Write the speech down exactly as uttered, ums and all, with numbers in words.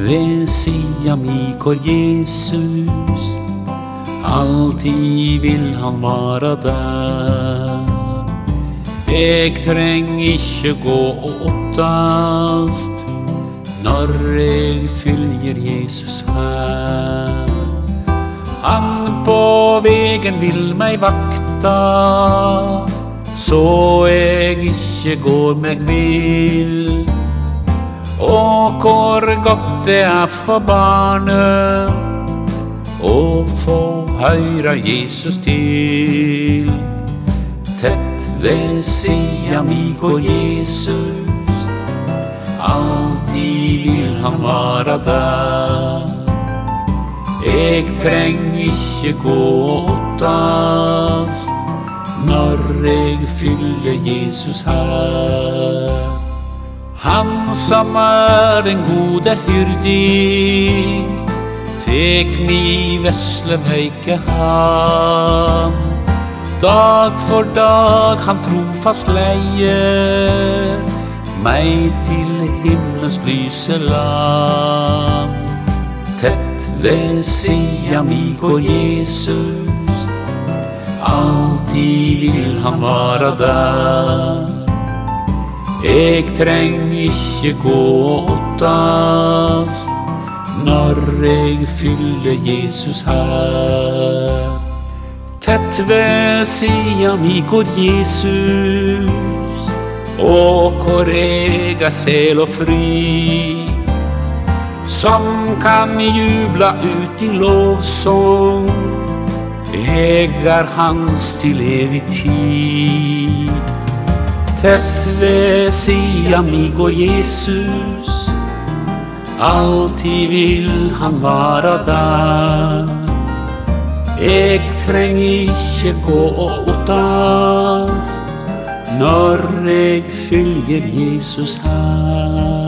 ved sida mi går Jesus, alltid vil han vara der. Jeg treng ikke gå og åttast når jeg fylgjer Jesus her. Han på vegen vil meg vakta, så jeg ikke går meg vill. Og hvor godt det er for barnet å få høyre Jesus til. Tett ved sida mi går Jesus, alltid vil han vara der. Jeg treng ikke gå og åttast når jeg fyller Jesus her. Han som er den gode hyrdi, tek mi vesle veike han. Dag for dag han trofast leier meg til himmelens lyse land. Tett ved sida mi går Jesus, alltid vil han vara der. Jeg treng ikke gå og åttast når jeg fyller Jesus her. Tett ved sida mi går Jesus, og hvor jeg er sel og fri, som kan jubla ut i lovsång. Jeg er hans til evig tid. Tett ved sida mi går Jesus, alltid vil han vara der. Jeg treng ikke gå og åttast når jeg fylgjer Jesus her.